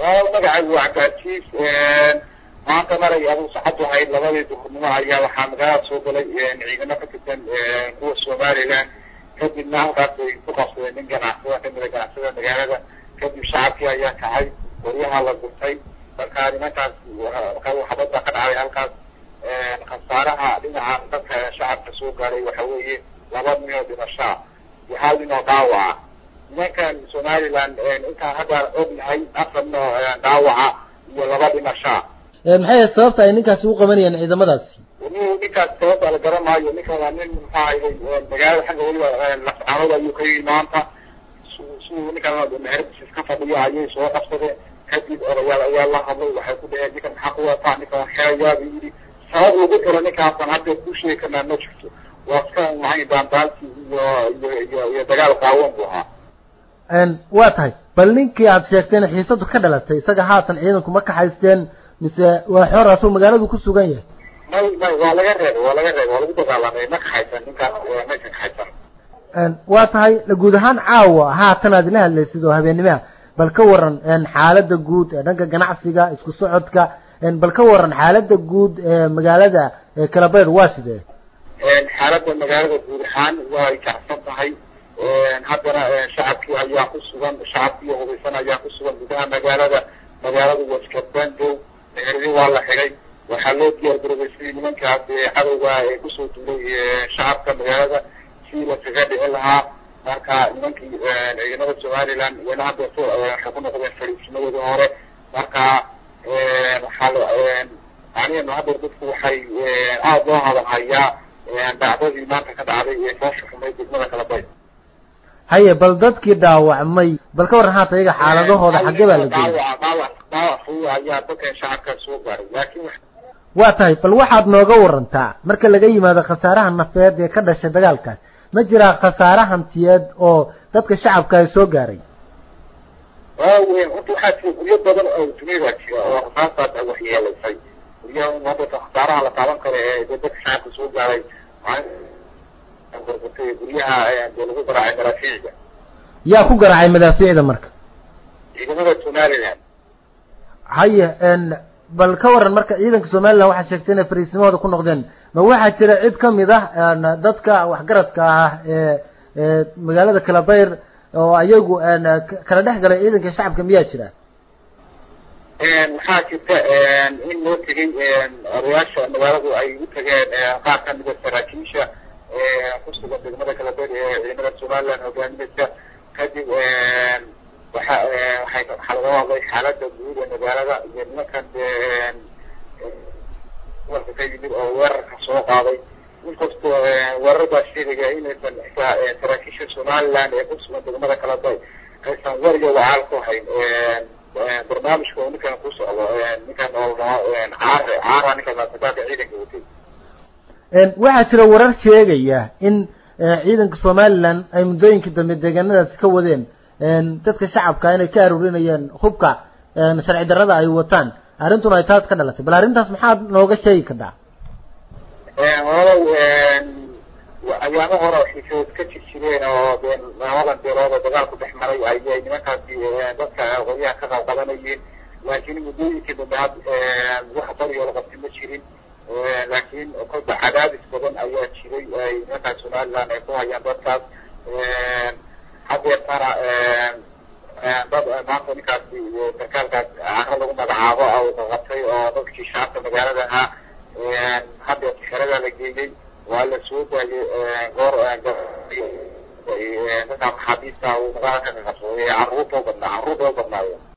magacaygu waa cabdicasiis maanta maray aduu saxadu ahayd labadii duhurnimo ayaa waxaa magaalada soo galay ciidamo ka tirsan kuwa Somaliland kadibna halkaas ay ku qabsadeen nin ganacsada kamida ganacsada magaalada kadib shacabkii ayaa kacay qoryaha la gurtay marka nimankaas xabad baa ka dhacday halkaas khasaaraha dhinaca dadka shacabka soo gaaray waxa weeye 2 nin oo dhimasho iyo 1 nin oo dhaawac nimankan Somaliland inta hadda ognahay 4 nin oo dhaawac iyo 2 dhimasho maxay sababta ay ninkaas u qabanayaan ciidamadaasi ninkaas sababta la garanayo ninka waa nin maxay magaalada xagga waliba la socdo ayuu ka yimaanta suu ninkan meherkiis ka fadhiyo ayay soo qabsadeen kadib odayaal ayaa la hadlay waxay ku dhaheen ninkan maxaa ku wataa ninkan xeeyaa yiri sabab ugu jira ninkaas hadda ku sheegay kana ma jirto waa ka waxay baantaasi iyo dagaal qaawan buu ahaa waa tahay bal ninkii aad sheegteen xiisadu ka dhalatay isaga haatan ciidanku ma ka haysteen mise waa xor asoo magaaladu ku sugan yahay may waa laga reebay waa lagu dagaalamay ma ka haysan ninkaas ma ka haysan waa tahay guud ahaan caawa haatan aad la hadlaysid oo habeenimo bal ka waran xaaladda guud ee dhanka ganacsiga isku socodka bal ka waran xaaladda guud ee magaalada kala bayr waa sidee xaaladda magaalada guud ahaan way kacsan tahay haddana shacabkii ayaa ku sugan shacabkii hubeysan ayaa ku sugan gudaha magaaladu waa iska bandow meheradi waa la xidhay waxaa loo diyaar garoobay sidii nimankaas cadowga ay kusoo duulay shacabka magaalada si la kaga dhicin lahaa marka nimankii ciidamada Somaliland wana hadda waxay ku noqdeen fariisimadooda hore marka waxaa aniga hadda dadku waxay aad loo hadalhayaa dhacdadii maanta ka dhacday ee foosha xumay degmada kala bay haye bal dadkii dhaawacmay bal ka waran haata iyaga xaaladahooda xagee baa la geeyay ayaa dadka shacabka soo gaaray laakiin waa tahay bal waxaad nooga warantaa marka laga yimaado khasaaraha nafeed ee ka dhashay dagaalkaas ma jiraa khasaare hantiyeed oo dadka shacabka ay soo gaaray waxaa jira guryo badan oo dunida jira oo khasaasaad waxyeelaysay guryaha hadda khasaaraha la taaban karo ee dadka shacabka soo gaaray guryaha lagu garaacay madaafiicda yaa ku garaacay madaafiicda marka ciidamada Somaliland haye bal ka waran marka ciidanka Somaliland waxa sheegtay inay fariisimada ku noqdeen ma waxa jira cid kamid ah dadka waxgaradka ah ee magaalada kala bayr oo ayagu kala dhaxgalay ciidanka shacabka miyaa jira waxaa jirta in loo tegay odayaasha magaaladu ay u tageen qaar kamid ah saraakiisha ku sugan degmada kala bayr ee ciidamada Somaliland hogaaminaysa kadib waxay laga hadlay xaaladda guud ee magaalada iyo nimankan warka ka yimid oo weerarka soo qaaday inkastoo weeraradaas sheegaya inaysan xitaa saraakiisha Somaliland ee ku sugan degmada kala bay aysan wariyo wacaal ku hayn barnaamijka ninkan ku socdo ninkan oo caara ninkan sadaka ciidanka watay waxaa jira warar sheegaya in ciidanka Somaliland ay muddooyinkii dambe deegaanadaas ka wadeen dadka shacabka inay ka aruurinayaan hubka sharci darrada ay wataan arintuna ay taas ka dhalatay bal arintaas maxaad nooga sheegi kartaa ayaamo hore xiisood ka jireen oo labadan beelood oo dagaalku dhex maray ayay nimankaasi dadka qoryaha ka qabanayeen laakiin muddooyinkii dambe wax bariyo la qabtay ma jirin laakiin kolba cadaadis badan ayaa jiray ay nimankaas Somaliland ay ku hayaan dadkaas hadeertana dad maanta ninkaasi sarkaalkaas carro lagu magacaabo oo qabtay oo dadkii shacabka magaalada ahaa hadda xerada la geeyey waa la soo daayay goor dadka maxaabiista oo magaalada ka qabsaday carruurta badnaa